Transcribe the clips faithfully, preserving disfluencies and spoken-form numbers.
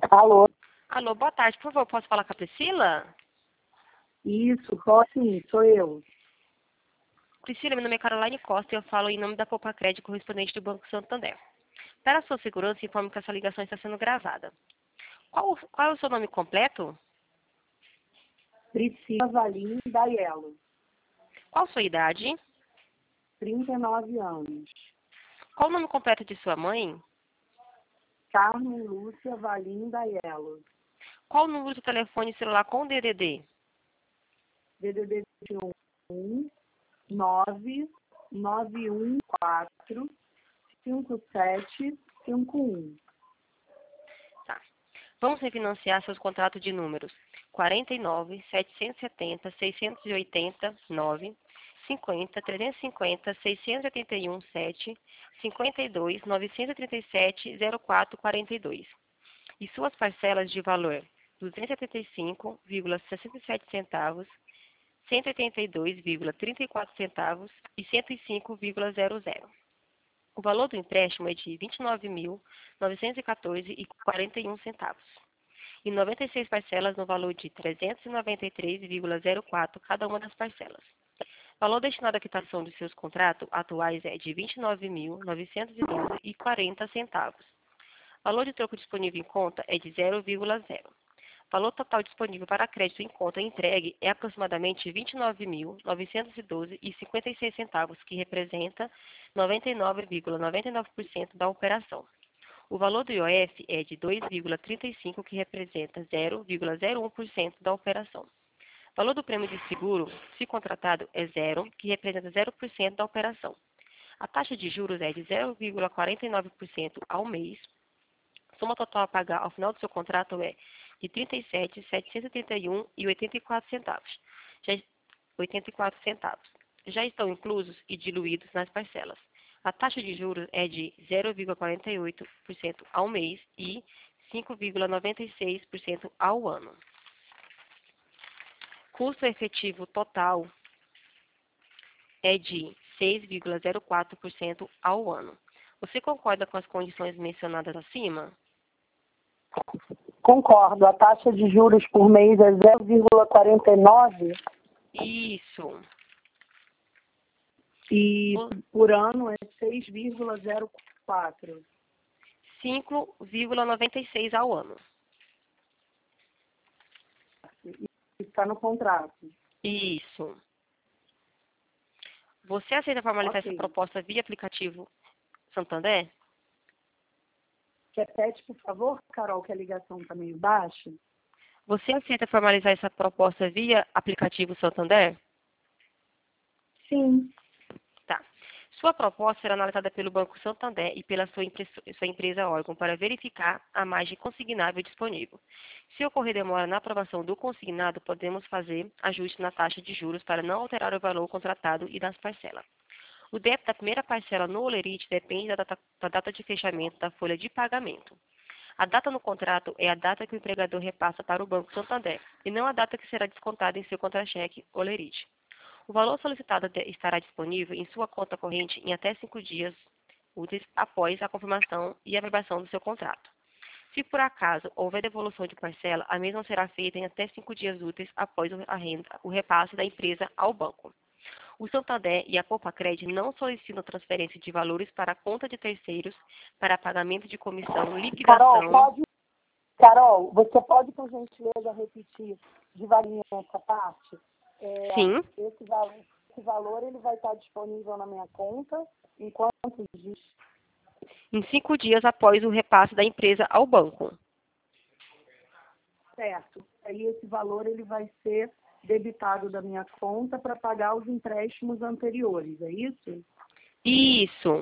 Alô? Alô, boa tarde. Por favor, posso falar com a Priscila? Isso, pode sim, sou eu. Priscila, meu nome é Caroline Costa e eu falo em nome da Poupa Crédito, correspondente do Banco Santander. Para a sua segurança, informo que essa ligação está sendo gravada. Qual, qual é o seu nome completo? Priscila Valim Daiello, Qual a sua idade? trinta e nove anos. Qual o nome completo de sua mãe? Carmen Lúcia Valim Daiello, Qual o número do telefone celular com D D D? D D D um nove nove um quatro cinco sete cinco um. Tá. Vamos refinanciar seus contratos de números quarenta e nove, setecentos e setenta, seiscentos e oitenta, nove, cinquenta, trezentos e cinquenta, seiscentos e oitenta e um, sete, cinquenta e dois, novecentos e trinta e sete, zero quatro, quarenta e dois. E suas parcelas de valor duzentos e setenta e cinco vírgula sessenta e sete centavos, cento e oitenta e dois vírgula trinta e quatro centavos e cento e cinco vírgula zero zero. O valor do empréstimo é de vinte e nove mil, novecentos e quatorze vírgula quarenta e um centavos. E noventa e seis parcelas no valor de trezentos e noventa e três vírgula zero quatro cada uma das parcelas. O valor destinado à quitação dos seus contratos atuais é de vinte e nove mil, novecentos e doze vírgula quarenta centavos. O valor de troco disponível em conta é de zero vírgula zero. O valor total disponível para crédito em conta entregue é aproximadamente vinte e nove mil, novecentos e doze vírgula cinquenta e seis centavos, que representa noventa e nove vírgula noventa e nove por cento da operação. O valor do I O F é de dois vírgula trinta e cinco, que representa zero vírgula zero um por cento da operação. O valor do prêmio de seguro, se contratado, é zero, que representa zero por cento da operação. A taxa de juros é de zero vírgula quarenta e nove por cento ao mês. A soma total a pagar ao final do seu contrato é de trinta e sete mil, setecentos e trinta e um vírgula oitenta e quatro centavos. Já, oitenta e quatro centavos. Já estão inclusos e diluídos nas parcelas. A taxa de juros é de zero vírgula quarenta e oito por cento ao mês e cinco vírgula noventa e seis por cento ao ano. Custo efetivo total é de seis vírgula zero quatro por cento ao ano. Você concorda com as condições mencionadas acima? Concordo, a taxa de juros por mês é zero vírgula quarenta e nove Isso. e por ano é seis vírgula zero quatro. cinco vírgula noventa e seis ao ano. Está no contrato. Isso. Você aceita formalizar Ok. essa proposta via aplicativo Santander? Repete, por favor, Carol, que a ligação está meio baixa. Você aceita formalizar essa proposta via aplicativo Santander? Sim. Tá. Sua proposta será analisada pelo Banco Santander e pela sua, sua empresa órgão para verificar a margem consignável disponível. Se ocorrer demora na aprovação do consignado, podemos fazer ajuste na taxa de juros para não alterar o valor contratado e das parcelas. O débito da primeira parcela no Olerite depende da data, da data de fechamento da folha de pagamento. A data no contrato é a data que o empregador repassa para o Banco Santander, e não a data que será descontada em seu contra-cheque Olerite. O valor solicitado estará disponível em sua conta corrente em até cinco dias úteis após a confirmação e a aprovação do seu contrato. Se por acaso houver devolução de parcela, a mesma será feita em até cinco dias úteis após a renda, o repasse da empresa ao banco. O Santander e a Poupa Crédito não solicitam transferência de valores para a conta de terceiros para pagamento de comissão, liquidação... Carol, pode, Carol, você pode, por gentileza, repetir devagarinho essa parte? É, Sim, esse, valor, esse valor ele vai estar disponível na minha conta em quantos dias? em cinco dias após o repasse da empresa ao banco. Certo. Aí esse valor ele vai ser debitado da minha conta para pagar os empréstimos anteriores, é isso? Isso.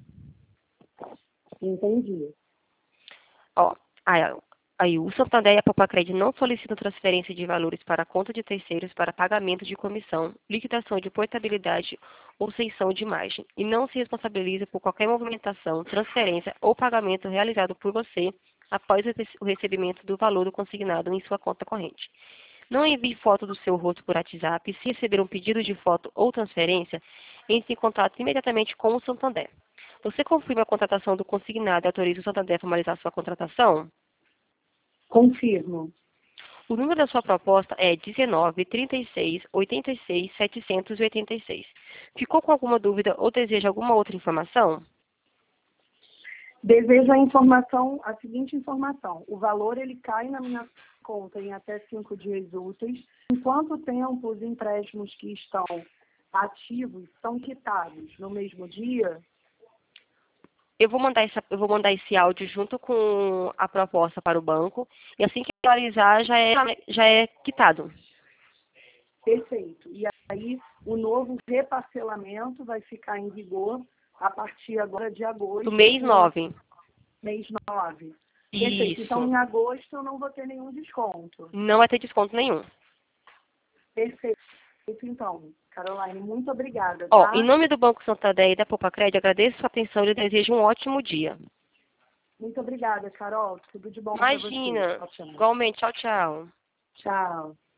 Entendi. Ó, aí, aí o Santander e a Poupa Crédito não solicitam transferência de valores para a conta de terceiros para pagamento de comissão, liquidação de portabilidade ou cessão de margem, e não se responsabiliza por qualquer movimentação, transferência ou pagamento realizado por você após o recebimento do valor do consignado em sua conta corrente. Não envie foto do seu rosto por WhatsApp. Se receber um pedido de foto ou transferência, entre em contato imediatamente com o Santander. Você confirma a contratação do consignado e autoriza o Santander a formalizar sua contratação? Confirmo. O número da sua proposta é dezenove, trinta e seis, oitenta e seis, setecentos e oitenta e seis. Ficou com alguma dúvida ou deseja alguma outra informação? Desejo a informação, a seguinte informação. O valor ele cai na minha conta em até cinco dias úteis. Em quanto tempo os empréstimos que estão ativos são quitados? No mesmo dia? Eu vou mandar essa, eu vou mandar esse áudio junto com a proposta para o banco e assim que atualizar já é, já é quitado. Perfeito. E aí o novo reparcelamento vai ficar em vigor a partir agora de agosto. Do mês nove. Mês nove. Perfeito. Isso. Então, em agosto eu não vou ter nenhum desconto. Não vai ter desconto nenhum. Perfeito. Então, Caroline, muito obrigada. Ó, Tá? em nome do Banco Santander e da Popacred, agradeço a sua atenção e desejo um ótimo dia. Muito obrigada, Carol. Tudo de bom para você. Imagina. Tchau, tchau. Igualmente. Tchau, tchau. Tchau.